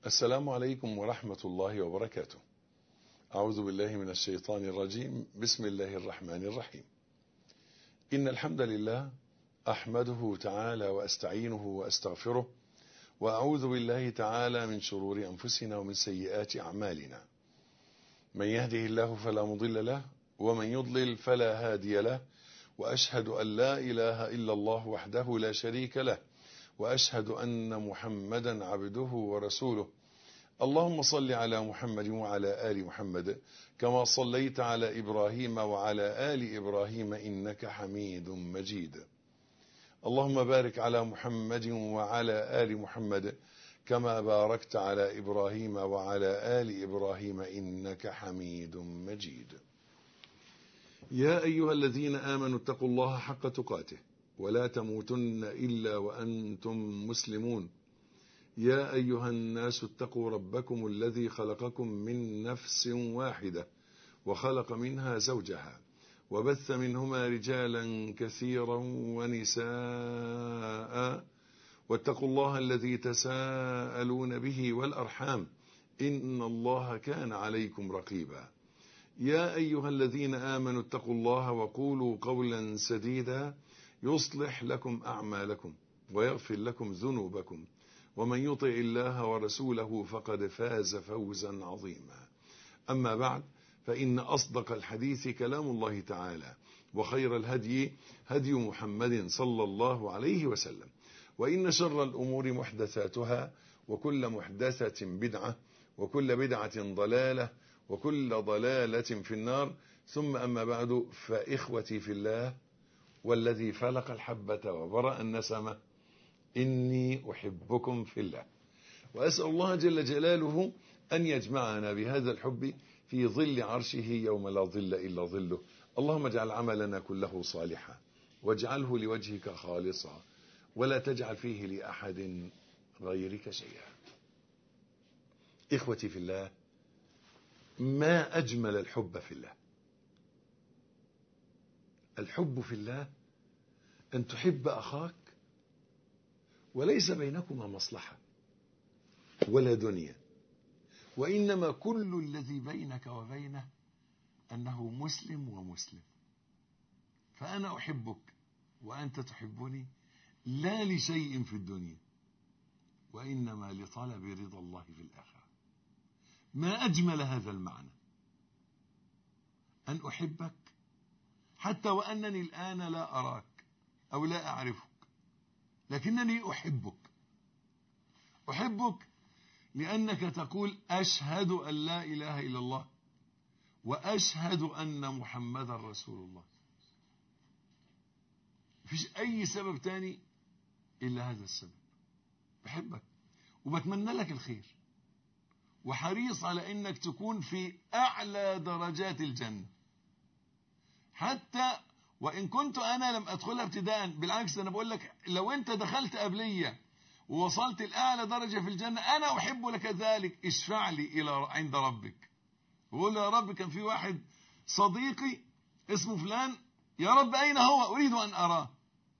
السلام عليكم ورحمة الله وبركاته. أعوذ بالله من الشيطان الرجيم. بسم الله الرحمن الرحيم. إن الحمد لله أحمده تعالى وأستعينه وأستغفره، وأعوذ بالله تعالى من شرور أنفسنا ومن سيئات أعمالنا. من يهده الله فلا مضل له، ومن يضلل فلا هادي له، وأشهد أن لا إله إلا الله وحده لا شريك له، وأشهد أن محمدا عبده ورسوله. اللهم صل على محمد وعلى آل محمد كما صليت على إبراهيم وعلى آل إبراهيم إنك حميد مجيد. اللهم بارك على محمد وعلى آل محمد كما باركت على إبراهيم وعلى آل إبراهيم إنك حميد مجيد. يا أيها الذين آمنوا اتقوا الله حق تقاته ولا تموتن إلا وأنتم مسلمون. يا أيها الناس اتقوا ربكم الذي خلقكم من نفس واحدة وخلق منها زوجها وبث منهما رجالا كثيرا ونساء، واتقوا الله الذي تساءلون به والأرحام إن الله كان عليكم رقيبا. يا أيها الذين آمنوا اتقوا الله وقولوا قولا سديدا يصلح لكم أعمالكم ويغفر لكم ذنوبكم، ومن يطع الله ورسوله فقد فاز فوزا عظيما. أما بعد، فإن أصدق الحديث كلام الله تعالى، وخير الهدي هدي محمد صلى الله عليه وسلم، وإن شر الأمور محدثاتها، وكل محدثة بدعة، وكل بدعة ضلالة، وكل ضلالة في النار. ثم أما بعد، فإخوتي في الله والذي فلق الحبة وبرأ النسمة، إني أحبكم في الله، وأسأل الله جل جلاله أن يجمعنا بهذا الحب في ظل عرشه يوم لا ظل إلا ظله. اللهم اجعل عملنا كله صالحا، واجعله لوجهك خالصا، ولا تجعل فيه لأحد غيرك شيئا. إخوتي في الله، ما أجمل الحب في الله. الحب في الله أن تحب أخاك وليس بينكما مصلحة ولا دنيا، وإنما كل الذي بينك وبينه أنه مسلم ومسلم. فأنا أحبك وأنت تحبني لا لشيء في الدنيا، وإنما لطلب رضا الله في الآخرة. ما أجمل هذا المعنى، أن أحبك حتى وأنني الآن لا أراك أو لا أعرفك، لكنني أحبك. أحبك لأنك تقول أشهد أن لا إله إلا الله وأشهد أن محمدا رسول الله. مفيش أي سبب تاني إلا هذا السبب. بحبك وبتمنى لك الخير، وحريص على أنك تكون في أعلى درجات الجنة، حتى وإن كنت أنا لم أدخلها ابتداء. بالعكس، أنا بقول لك لو أنت دخلت قبلية ووصلت الأعلى درجة في الجنة، أنا أحب لك ذلك. اشفع لي إلى عند ربك وقول له: يا رب، كان في واحد صديقي اسمه فلان، يا رب أين هو؟ أريد أن أراه.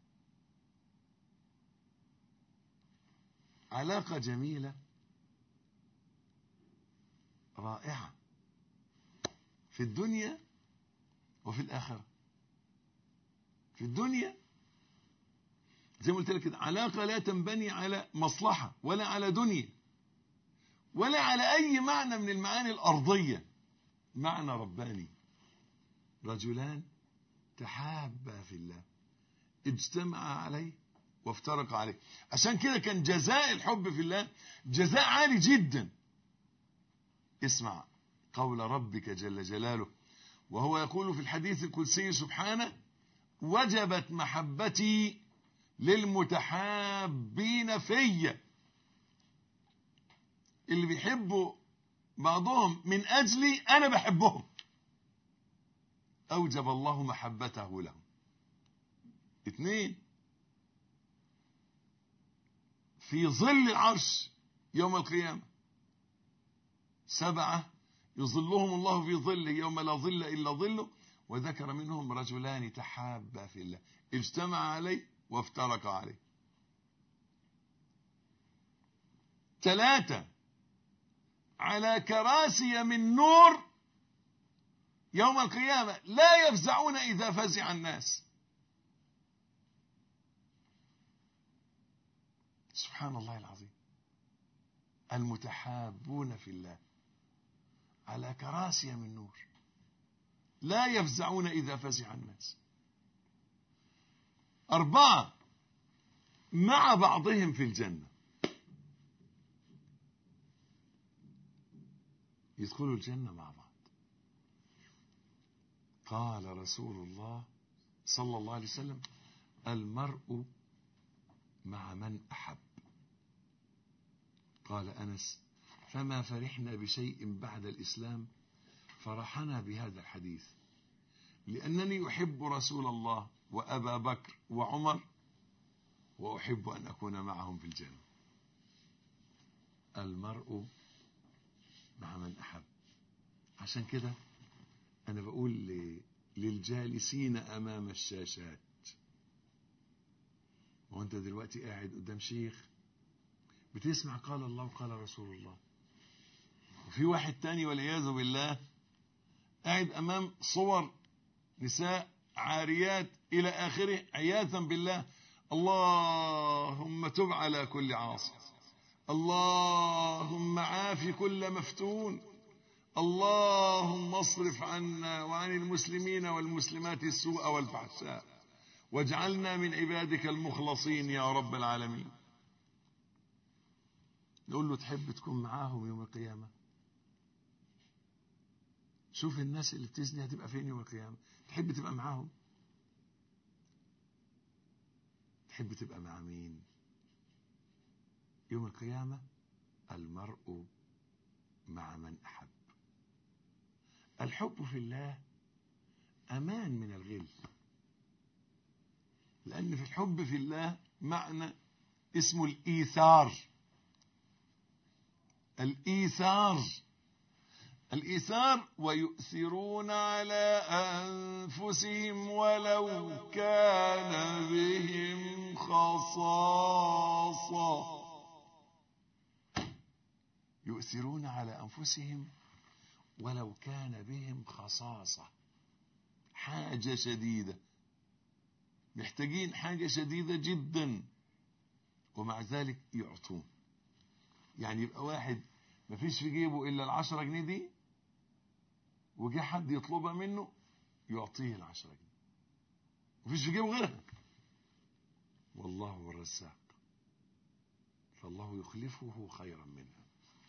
علاقة جميلة رائعة في الدنيا وفي الآخرة. في الدنيا زي ما قلت لك كده، علاقة لا تنبني على مصلحة ولا على دنيا ولا على أي معنى من المعاني الأرضية، معنى رباني. رجلان تحابا في الله اجتمعا عليه وافترقا عليه. عشان كده كان جزاء الحب في الله جزاء عالي جدا. اسمع قول ربك جل جلاله وهو يقول في الحديث القدسي سبحانه: وجبت محبتي للمتحابين فيا. اللي بيحبوا بعضهم من أجلي أنا بحبهم، أوجب الله محبته لهم. 2، في ظل العرش يوم القيامة 7 يظلهم الله في ظله يوم لا ظل إلا ظله، وذكر منهم رجلان تحابا في الله اجتمع عليه وافترقا عليه. 3، على كراسي من نور يوم القيامة لا يفزعون إذا فزع الناس. سبحان الله العظيم. المتحابون في الله على كراسي من نور لا يفزعون إذا فزع الناس. 4 مع بعضهم في الجنة. يدخلوا الجنة مع بعض. قال رسول الله صلى الله عليه وسلم: المرء مع من أحب. قال أنس: فما فرحنا بشيء بعد الإسلام فرحنا بهذا الحديث، لأنني أحب رسول الله وأبا بكر وعمر وأحب أن أكون معهم في الجنة. المرء مع من أحب. عشان كده أنا بقول للجالسين أمام الشاشات، وأنت دلوقتي قاعد قدام شيخ بتسمع قال الله وقال رسول الله، وفي واحد تاني والعياذ بالله قاعد أمام صور نساء عاريات إلى آخره عياذا بالله. اللهم تب على كل عاصي، اللهم عاف كل مفتون، اللهم اصرف عنا وعن المسلمين والمسلمات السوء والفحشاء، واجعلنا من عبادك المخلصين يا رب العالمين. نقول له: تحب تكون معاهم يوم القيامة؟ شوف الناس اللي بتزني هتبقى فين يوم القيامة. تحب تبقى معاهم؟ تحب تبقى مع مين يوم القيامة؟ المرء مع من أحب. الحب في الله أمان من الغل، لأن في الحب في الله معنى اسمه الإيثار. الإيثار ويؤثرون على أنفسهم ولو كان بهم خصاصة. يؤثرون على أنفسهم ولو كان بهم خصاصة، حاجة شديدة، محتاجين حاجة شديدة جدا، ومع ذلك يعطون. يعني يبقى واحد مفيش في جيبه إلا 10 جنيه دي، وجه حد يطلبها منه يعطيه 10 جنيه، مفيش في جيبه غيرها. والله هو الرزاق، فالله يخلفه خيرا منها.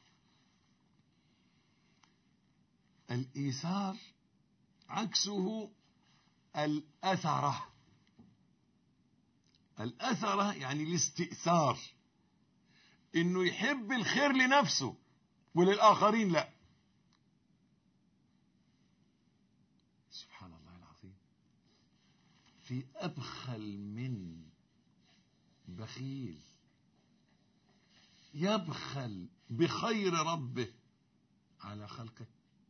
الإيثار عكسه الأثرة. الأثرة يعني الاستئثار، إنه يحب الخير لنفسه وللآخرين لا. سبحان الله العظيم. في أبخل من بخيل يبخل بخير ربه على خلقه؟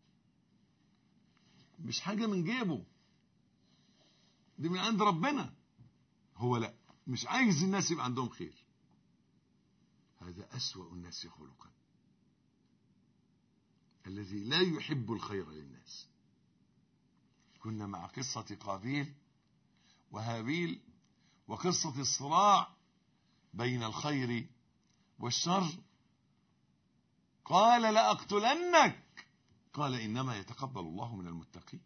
مش حاجة من جيبه، دي من عند ربنا. هو لا، مش عايز الناس يبقى عندهم خير. هذا أسوأ الناس خلقا، الذي لا يحب الخير للناس. كنا مع قصة قابيل وهابيل وقصة الصراع بين الخير والشر. قال: لأقتلنك. قال: إنما يتقبل الله من المتقين.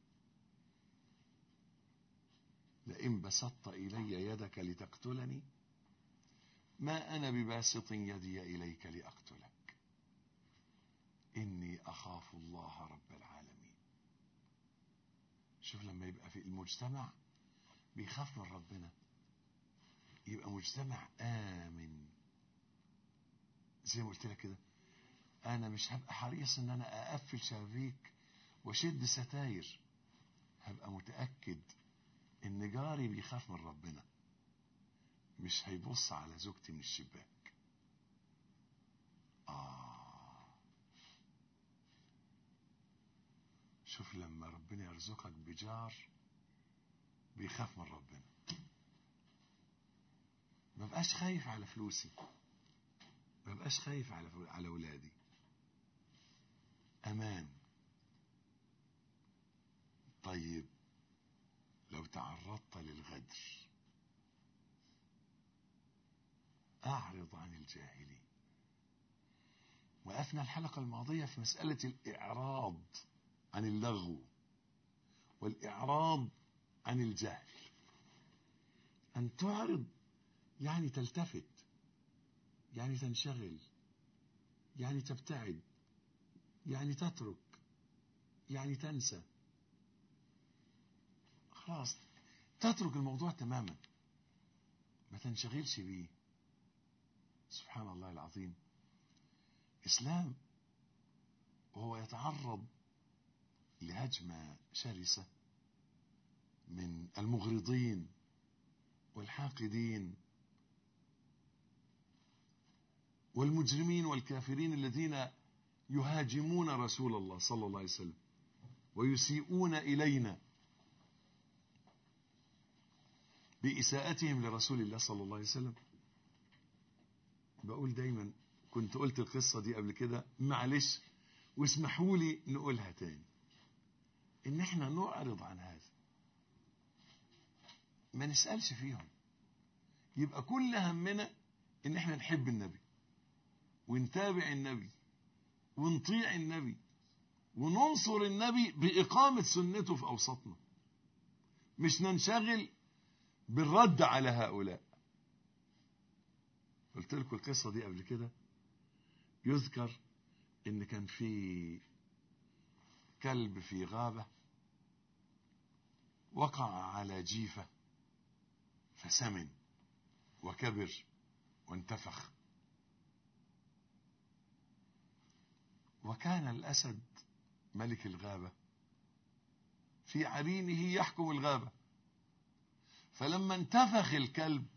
لئن بسطت إلي يدك لتقتلني ما أنا بباسط يدي إليك لأقتلك، إني أخاف الله رب العالمين. شوف لما يبقى في المجتمع بيخاف من ربنا، يبقى مجتمع آمن. زي ما قلت لك كده، أنا مش هبقى حريص إن أنا أقفل شبابيك وشد ستاير، هبقى متأكد إن جاري بيخاف من ربنا، مش هيبص على زوجتي من الشباك. شوف لما ربنا يرزقك بجار بيخاف من ربنا، ما بقاش خايف على فلوسي، ما بقاش خايف على أولادي، أمان. طيب لو تعرضت للغدر، أعرض عن الجاهلين. وقفنا الحلقة الماضية في مسألة الإعراض عن اللغو والإعراض عن الجهل. أن تعرض يعني تلتفت، يعني تنشغل، يعني تبتعد، يعني تترك، يعني تنسى، خلاص تترك الموضوع تماما، ما تنشغلش بيه. سبحان الله العظيم، إسلام وهو يتعرض لهجمة شرسة من المغرضين والحاقدين والمجرمين والكافرين الذين يهاجمون رسول الله صلى الله عليه وسلم ويسيئون إلينا بإساءتهم لرسول الله صلى الله عليه وسلم. بقول دايما، كنت قلت القصة دي قبل كده، معلش واسمحوا لي نقولها تاني، ان احنا نعرض عن هذا، ما نسألش فيهم. يبقى كل همنا ان احنا نحب النبي ونتابع النبي ونطيع النبي وننصر النبي بإقامة سنته في أوسطنا، مش ننشغل بالرد على هؤلاء. قلت لكم القصة دي قبل كده. يذكر ان كان في كلب في غابة وقع على جيفة فسمن وكبر وانتفخ، وكان الأسد ملك الغابة في عرينه يحكم الغابة، فلما انتفخ الكلب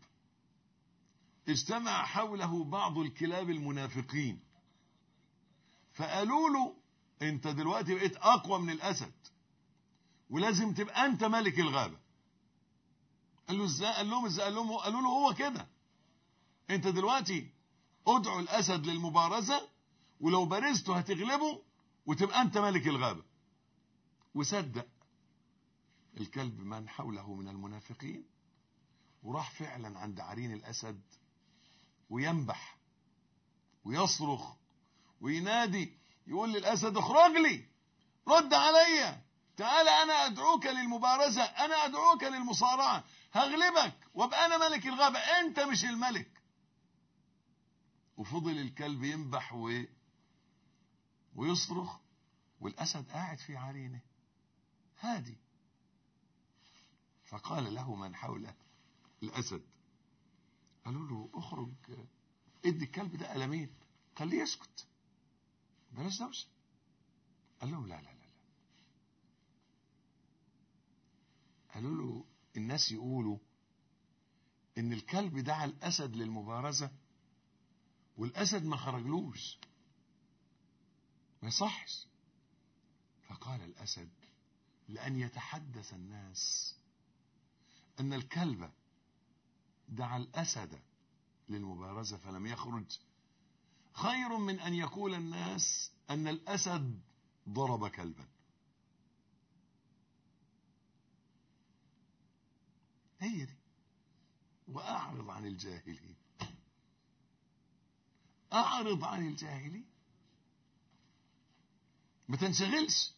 اجتمع حوله بعض الكلاب المنافقين، فقالوا له انت دلوقتي بقيت اقوى من الاسد ولازم تبقى انت ملك الغابة. قال له ازاي؟ قال لهم ازاي؟ قالوا له هو كده، انت دلوقتي ادعو الاسد للمبارزة ولو بارزته هتغلبه وتبقى انت ملك الغابة. وصدق الكلب من حوله من المنافقين وراح فعلا عند عرين الاسد وينبح ويصرخ وينادي، يقول للاسد اخرج لي، رد عليا، تعال انا ادعوك للمبارزة، انا ادعوك للمصارعة، هغلبك وابقى انا ملك الغابة، انت مش الملك. وفضل الكلب ينبح ويصرخ والاسد قاعد في عرينه هادي. فقال له من حوله الاسد، قالوا له اخرج، ادي الكلب ده قلمين خليه يسكت، بلاش دوشه. قال لهم لا لا لا لا. قالوا له الناس يقولوا ان الكلب دعا الاسد للمبارزة والاسد ما خرجلوش، ما يصحش. فقال الاسد لأن يتحدث الناس ان الكلب دعا الاسد للمبارزة فلم يخرج خير من ان يقول الناس ان الاسد ضرب كلبا. هي دي. واعرض عن الجاهلين، اعرض عن الجاهلين، ما تنشغلش.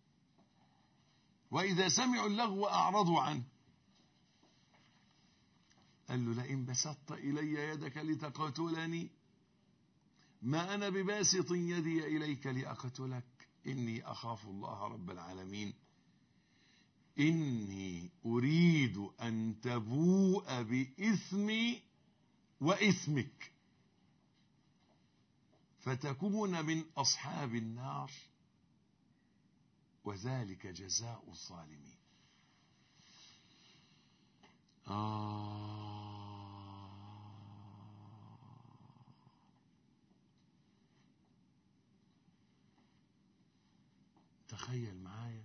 واذا سمعوا اللغو اعرضوا عنه. قال له لئن بسطت الي يدك لتقتلني ما انا بباسط يدي اليك لاقتلك اني اخاف الله رب العالمين إني أريد أن تبوء بإثمي وإثمك فتكون من أصحاب النار وذلك جزاء الظالمين. تخيل معايا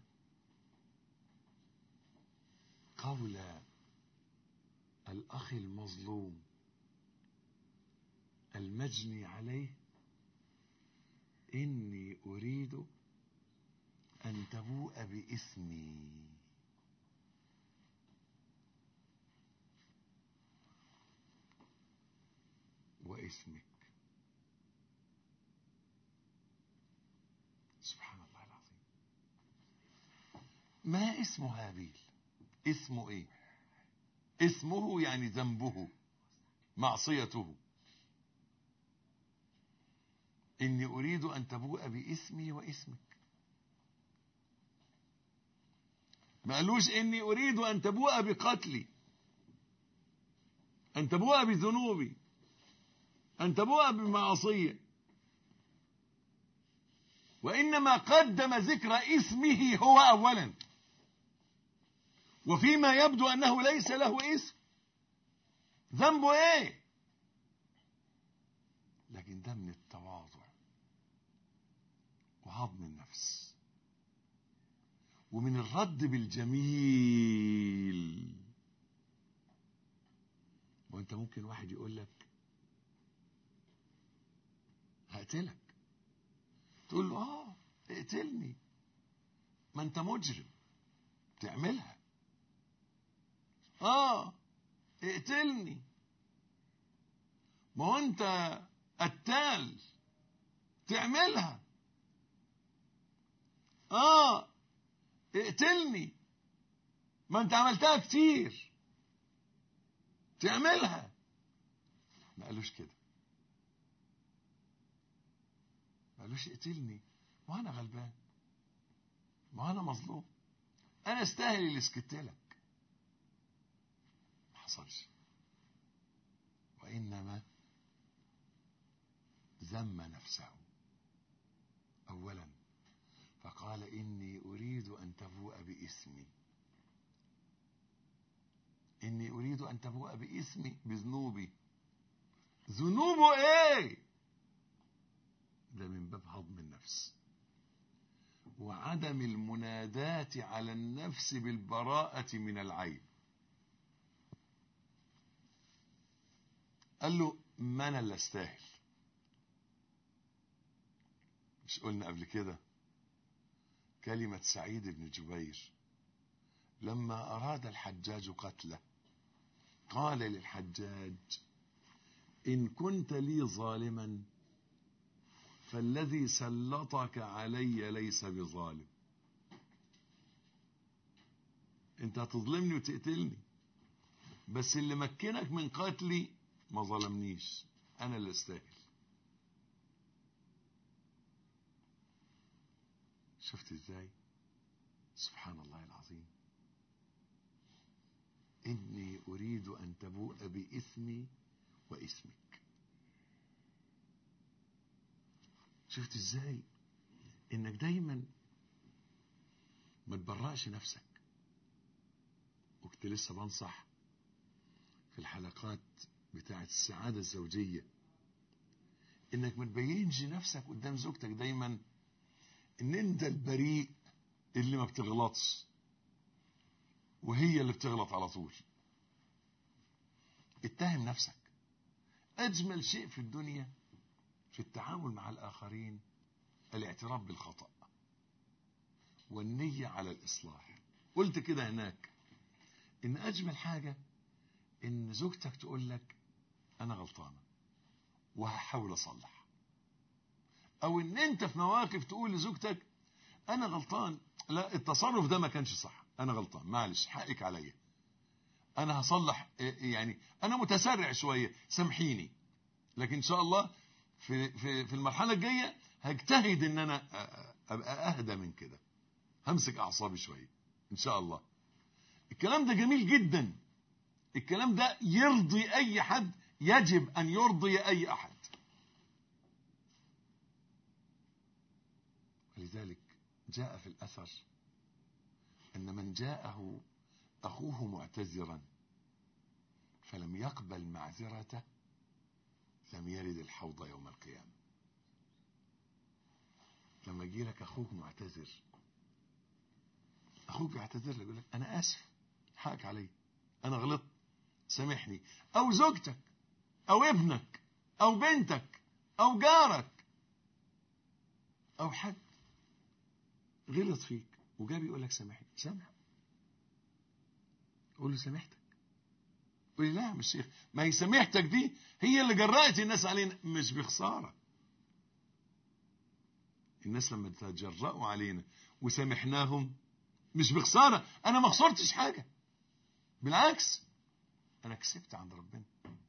قول الأخ المظلوم المجني عليه إني أريد أن تبوء بإثمي وإثمك. سبحان الله العظيم. ما اسم هابيل؟ اسمه ايه؟ اسمه يعني ذنبه، معصيته. إني أريد أن تبوء بإثمي وإثمك. ما قالوش إني أريد أن تبوء بقتلي، أن تبوء بذنوبي، أن تبوء بمعصية، وإنما قدم ذكر اسمه هو أولا، وفيما يبدو أنه ليس له اسم. ذنبه إيه؟ لكن ده من التواضع وهضم النفس ومن الرد بالجميل. وانت ممكن واحد يقول لك هقتلك، تقول له اقتلني، ما انت مجرم تعملها. اقتلني، ما هو انت قتال تعملها. اقتلني، ما انت عملتها كتير تعملها. ما قالوش كده، ما قالوش اقتلني، ما انا غلبان، ما انا مظلوم، انا استاهل اللي سكتلك. ما حصلش، وانما ذم نفسه اولا، فقال إني أريد أن تبوء بإثمي. إني أريد أن تبوء بإثمي، بذنوبي. ذنوبه إيه؟ ده من باب هضم النفس وعدم المناداة على النفس بالبراءة من العيب. قال له ما أنا اللي أستاهل. مش قلنا قبل كده كلمة سعيد بن جبير لما أراد الحجاج قتله قال للحجاج إن كنت لي ظالما فالذي سلطك علي ليس بظالم. انت هتظلمني وتقتلني، بس اللي مكنك من قتلي ما ظلمنيش، انا اللي استاهل. شفت ازاي؟ سبحان الله العظيم. إني أريد أن تبوء بإثمي وإثمك. شفت ازاي؟ انك دايما ما تبرأش نفسك. وكنت لسه بنصح في الحلقات بتاعة السعادة الزوجية انك ما تبينش نفسك قدام زوجتك دايما ان انت البريء اللي ما بتغلطش وهي اللي بتغلط على طول. اتهم نفسك. اجمل شيء في الدنيا في التعامل مع الاخرين الاعتراف بالخطأ والنية على الاصلاح. قلت كده هناك ان اجمل حاجة ان زوجتك تقول لك انا غلطانة وهحاول اصلح، او ان انت في مواقف تقول لزوجتك انا غلطان، لا التصرف ده ما كانش صح، انا غلطان معلش حقك عليا، انا هصلح، يعني انا متسرع شوية سامحيني، لكن ان شاء الله في المرحلة الجاية هجتهد ان انا ابقى اهدى من كده، همسك اعصابي شوية ان شاء الله. الكلام ده جميل جدا، الكلام ده يرضي اي حد، يجب ان يرضي اي احد. ولذلك جاء في الاثر ان من جاءه اخوه معتذرا فلم يقبل معذرته لم يرد الحوض يوم القيامة. لما يجي لك اخوك معتذر، اخوك يعتذر لك يقول لك انا اسف حقك علي، انا غلطت سامحني، او زوجتك او ابنك او بنتك او جارك او حد، غلط فيك وجاي بيقول لك سامحني، سامح، قول له سامحتك. قول لي لا مش شيخ، ما هي سامحتك دي هي اللي جرأت الناس علينا، مش بخسارة. الناس لما تجرأوا علينا وسامحناهم مش بخسارة، أنا ما خسرتش حاجة، بالعكس أنا كسبت عند ربنا.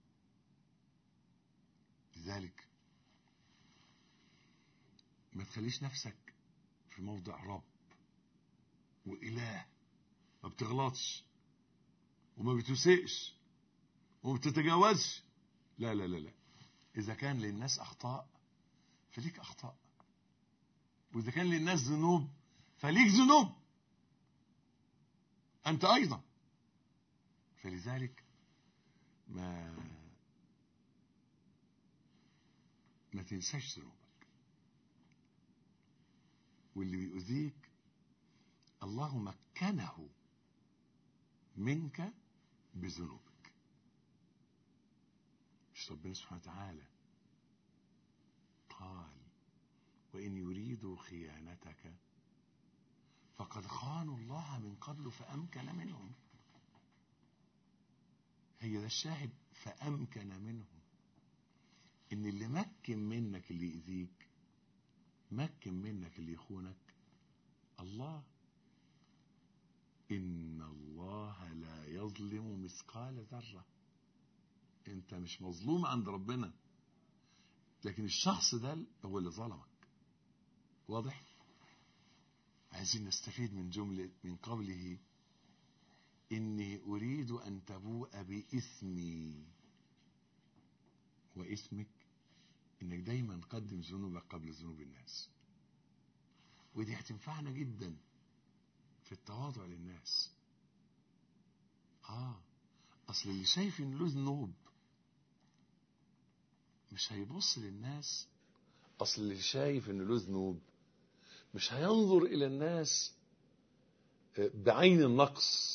لذلك ما تخليش نفسك في موضع رب وإله، ما بتغلطش وما بتسيئش وما بتتجاوزش. لا لا لا لا، إذا كان للناس أخطاء فليك أخطاء، وإذا كان للناس ذنوب فليك ذنوب أنت أيضا. فلذلك ما تنساش ذنوبك، واللي بيؤذيك الله مكنه منك بذنوبك. مش ربنا سبحانه وتعالى قال وإن يريدوا خيانتك فقد خانوا الله من قبل فأمكن منهم. هي ده الشاهد، فأمكن منهم، إن اللي مكن منك اللي يأذيك، مكن منك اللي يخونك الله. إن الله لا يظلم مثقال ذرة. أنت مش مظلوم عند ربنا، لكن الشخص ده هو اللي ظلمك. واضح؟ عايزين نستفيد من جملة من قوله إني أريد أن تبوء بإثمي وإثمك، إنك دايما قدم ذنوبك قبل ذنوب الناس. ودي هتنفعنا جدا في التواضع للناس. أصل اللي شايف إن له ذنوب مش هيبص للناس. أصل اللي شايف إن له ذنوب مش هينظر إلى الناس بعين النقص.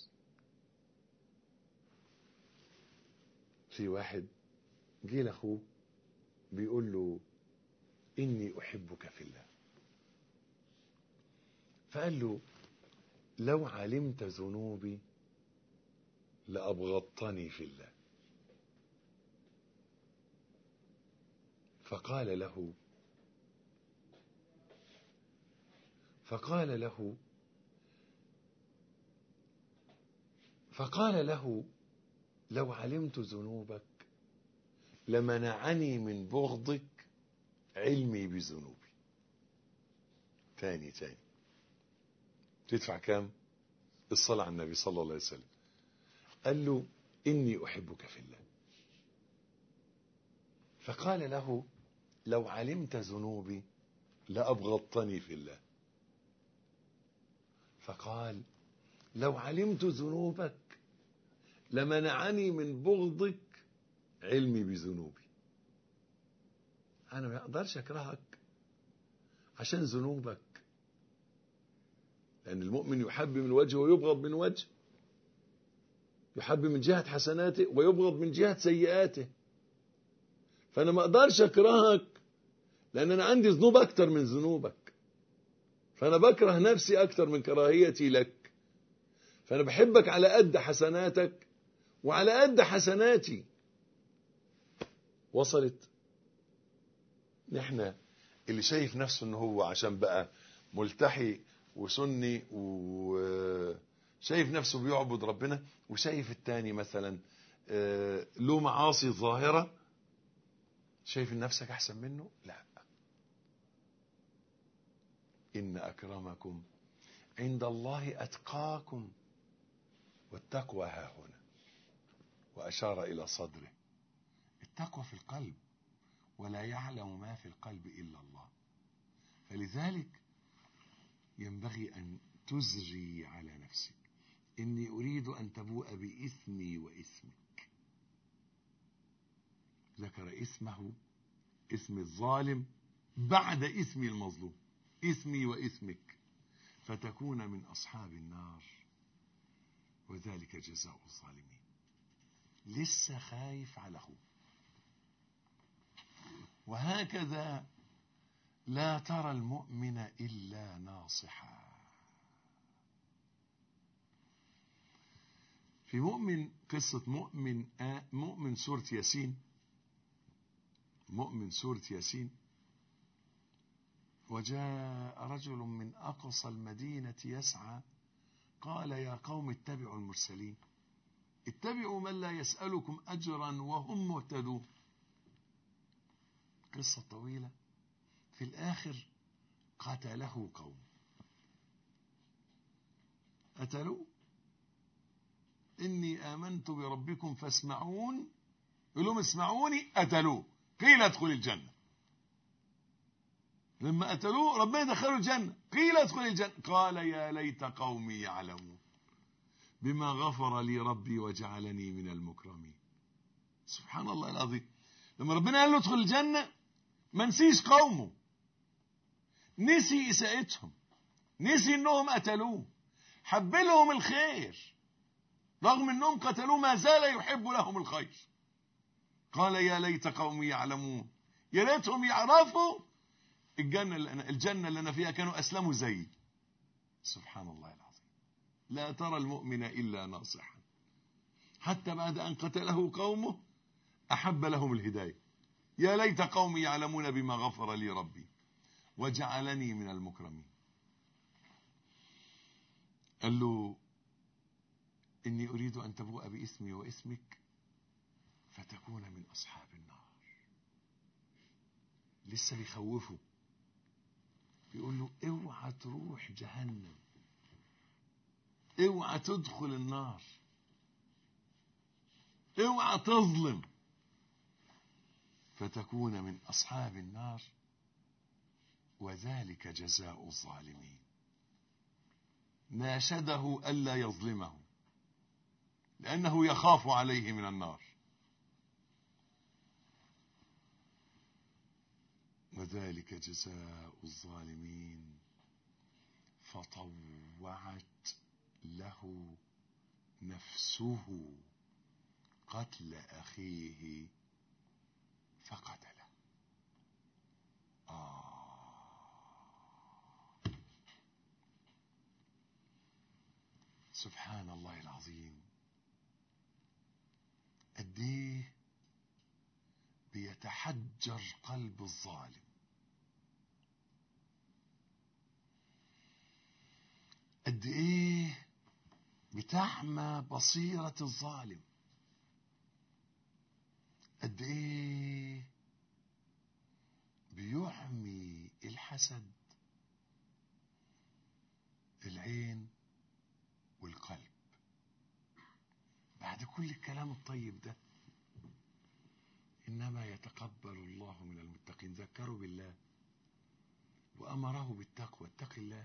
في واحد جه لأخوه بيقول له إني أحبك في الله، فقال له لو علمت ذنوبي لأبغضتني في الله. فقال له لو علمت ذنوبك لمنعني من بغضك علمي بذنوبي. تاني تدفع كام؟ الصلاة على النبي صلى الله عليه وسلم. قال له إني أحبك في الله، فقال له لو علمت ذنوبي لأبغضتني في الله. فقال لو علمت ذنوبك لمنعني من بغضك علمي بذنوبي. أنا ما أقدرش أكرهك عشان ذنوبك، لأن المؤمن يحب من وجه ويبغض من وجه، يحب من جهة حسناته ويبغض من جهة سيئاته. فأنا ما أقدرش أكرهك لأن أنا عندي ذنوب أكتر من ذنوبك، فأنا بكره نفسي أكتر من كراهيتي لك. فأنا بحبك على قد حسناتك وعلى قد حسناتي. وصلت؟ نحن اللي شايف نفسه إنه هو عشان بقى ملتحي وسني وشايف نفسه بيعبد ربنا، وشايف التاني مثلا له معاصي ظاهرة، شايف نفسك أحسن منه. لا، إن أكرمكم عند الله أتقاكم والتقوى ها هنا. وأشار إلى صدره. التقوى في القلب، ولا يعلم ما في القلب إلا الله. فلذلك ينبغي أن تزري على نفسك إني أريد أن تبوء بإثمي وإثمك. ذكر اسمه، اسم الظالم بعد اسم المظلوم، اسمي واسمك، فتكون من أصحاب النار، وذلك جزاء الظالمين. لسه خايف على أخوه. وهكذا لا ترى المؤمن إلا ناصحا. في مؤمن، قصة مؤمن سورة ياسين، مؤمن سورة ياسين: وجاء رجل من أقصى المدينة يسعى قال يا قوم اتبعوا المرسلين اتبعوا من لا يسألكم أجرا وهم مهتدون. قصة طويلة. في الآخر قتله قوم، قتلوا إني آمنت بربكم فاسمعون، يقول لهم اسمعوني، قتلوه. قيل ادخل الجنة. لما قتلوه ربنا دخلوا الجنة. قيل ادخل الجنة. قال يا ليت قومي يعلمون بما غفر لي ربي وجعلني من المكرمين. سبحان الله العظيم. لما ربنا قال له ادخل الجنة ما نسيش قومه، نسي إساءتهم، نسي انهم قتلوه، حب لهم الخير رغم انهم قتلوه، ما زال يحب لهم الخير. قال يا ليت قومي يعلمون، يا ليتهم يعرفوا الجنة اللي أنا فيها كانوا أسلموا زيي. سبحان الله العظيم. لا ترى المؤمن إلا ناصحا، حتى بعد أن قتله قومه أحب لهم الهداية. يا ليت قومي يعلمون بما غفر لي ربي وجعلني من المكرمين. قال له إني أريد أن تبوء باسمي واسمك فتكون من أصحاب النار. لسه بيخوفه، بيقول له اوعى تروح جهنم، اوعى تدخل النار، اوعى تظلم فتكون من أصحاب النار، وذلك جزاء الظالمين. ناشده ألا يظلمه لأنه يخاف عليه من النار. وذلك جزاء الظالمين. فطوعت له نفسه قتل أخيه فقتله. سبحان الله العظيم. قد ايه بيتحجر قلب الظالم، قد ايه بتعمى بصيرة الظالم، قد ايه بيعمي الحسد العين والقلب. بعد كل الكلام الطيب ده إنما يتقبل الله من المتقين. ذكروا بالله وأمره بالتقوى، اتق الله،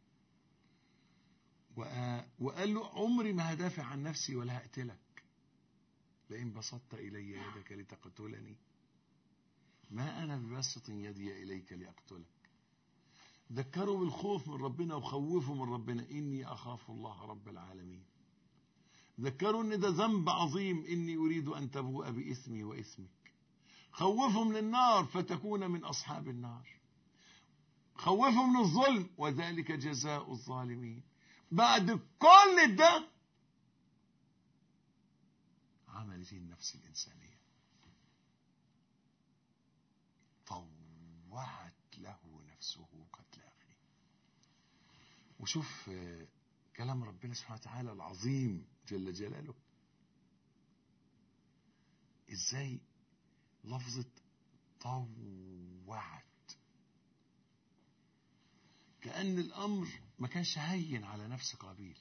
وقال له عمري ما هدافع عن نفسي ولا هقتلك، لئن بسطت إلي يدك لتقتلني ما أنا ببسط يدي إليك لأقتلك. ذكروا بالخوف من ربنا وخوفوا من ربنا، إني أخاف الله رب العالمين. ذكروا إن ده ذنب عظيم، إني أريد أن تبوء بإثمي وإثمك. خوفوا من النار فتكون من أصحاب النار. خوفوا من الظلم، وذلك جزاء الظالمين. بعد كل ده عملت النفس الإنسانية، طوعت له نفسه قتل أخيه. وشوف كلام ربنا سبحانه وتعالى العظيم جل جلاله ازاي لفظة طوعت، كأن الأمر ما كانش هين على نفس قابيل،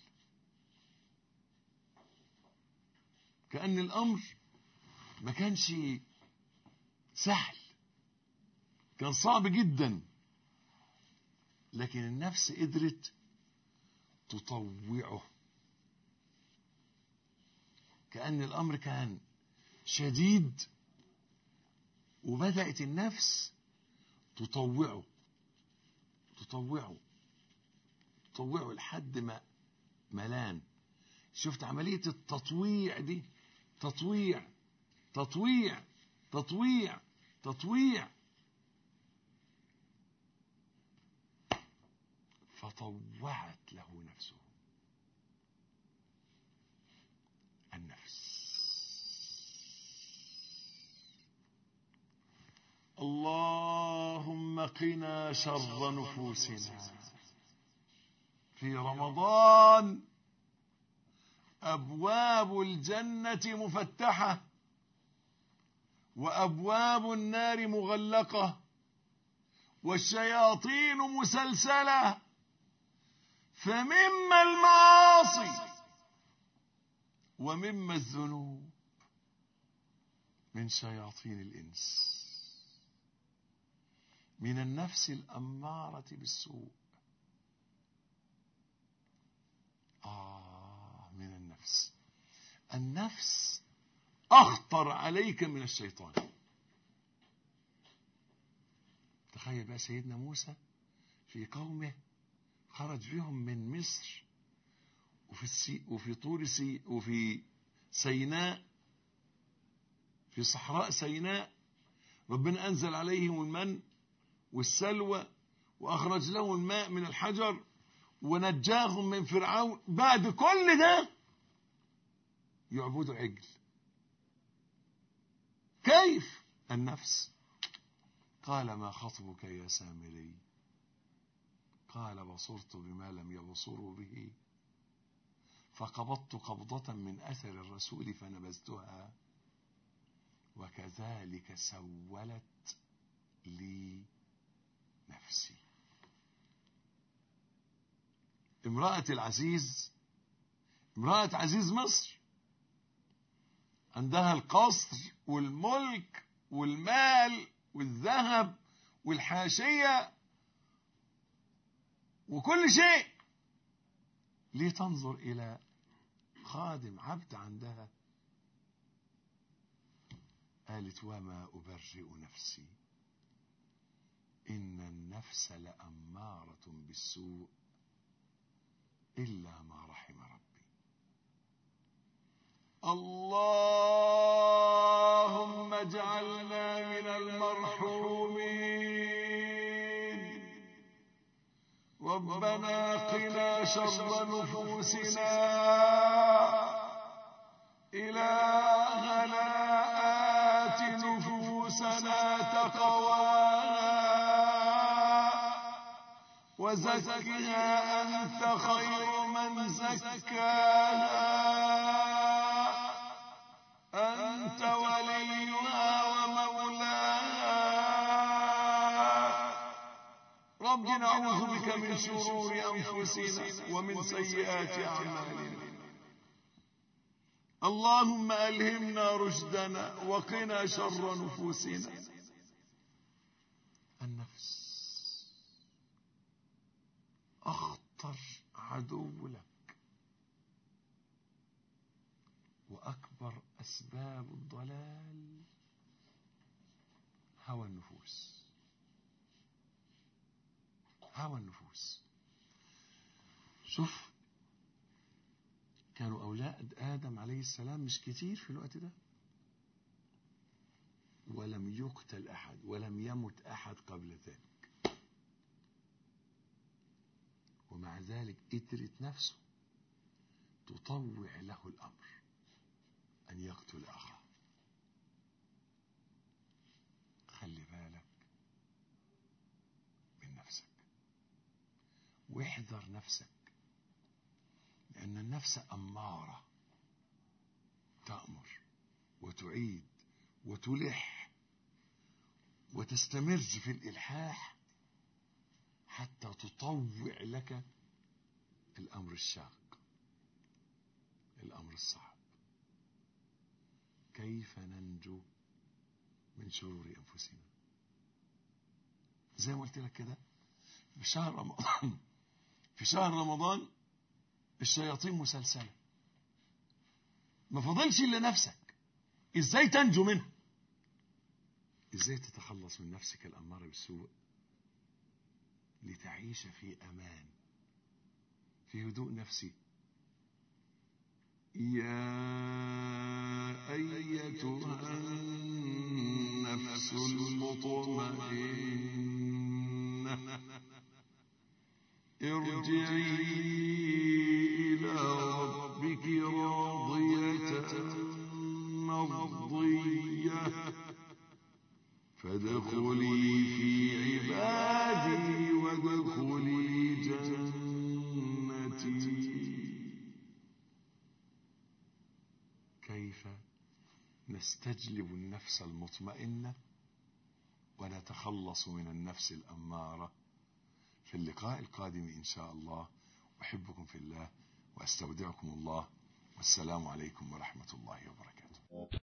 كأن الأمر ما كانش سهل، كان صعب جدا، لكن النفس قدرت تطوعه. كأن الأمر كان شديد وبدأت النفس تطوعه لحد ما ملان. شفت عملية التطويع دي؟ تطويع تطويع تطويع تطويع. فطوعت له نفسه. النفس. اللهم قنا شر نفوسنا. في رمضان أبواب الجنة مفتحة وأبواب النار مغلقة والشياطين مسلسلة، فمما المعاصي ومما الذنوب من شياطين الإنس، من النفس الأمارة بالسوء. من النفس. النفس أخطر عليك من الشيطان. تخيل بقى سيدنا موسى في قومه، خرج بهم من مصر وفي طور وفي سيناء، في صحراء سيناء ربنا أنزل عليهم المن والسلوى وأخرج لهم الماء من الحجر ونجاهم من فرعون. بعد كل ده يعبدوا عجل. كيف؟ النفس. قال ما خطبك يا سامري؟ قال بصرت بما لم يبصروا به فقبضت قبضة من أثر الرسول فنبذتها وكذلك سولت لي نفسي. امرأة عزيز مصر عندها القصر والملك والمال والذهب والحاشية وكل شيء، ليه تنظر إلى خادم عبد عندها؟ قالت وما أبرئ نفسي إن النفس لأمارة بالسوء إلا ما رحم ربي. اللهم اجعلنا من المرحومين. ربنا قنا شر نفوسنا. إلهنا آت نفوسنا تقواها وزكها أنت خير من زكاها، أنت وليها ومولاها. رب نعوذ بك من شرور أنفسنا ومن سيئات أعمالنا. اللهم ألهمنا رشدنا وقنا شر نفوسنا. النفس أخطر عدو لك، وأكبر أسباب الضلال هوى النفوس. هوى النفوس. شوف، كانوا أولاد آدم عليه السلام مش كتير في الوقت ده، ولم يقتل أحد ولم يمت أحد قبل ذلك، ومع ذلك قدرت نفسه تطوع له الأمر أن يقتل أخاه. خلي بالك من نفسك واحذر نفسك، لأن النفس أمارة، تأمر وتعيد وتلح وتستمر في الإلحاح حتى تطوع لك الأمر الشاق، الأمر الصعب. كيف ننجو من شرور أنفسنا؟ زي ما قلت لك كده، في شهر رمضان الشياطين مسلسلة، ما فضلش إلا نفسك. إزاي تنجو منها؟ إزاي تتخلص من نفسك الأمارة بالسوء لتعيش في أمان، في هدوء نفسي؟ يا أيتها النفس المطمئنة ارجعي إلى ربك راضية مرضية فادخلي في عبادي وادخلي جنتي. كيف نستجلب النفس المطمئنة ونتخلص من النفس الأمارة؟ في اللقاء القادم إن شاء الله. أحبكم في الله وأستودعكم الله، والسلام عليكم ورحمة الله وبركاته.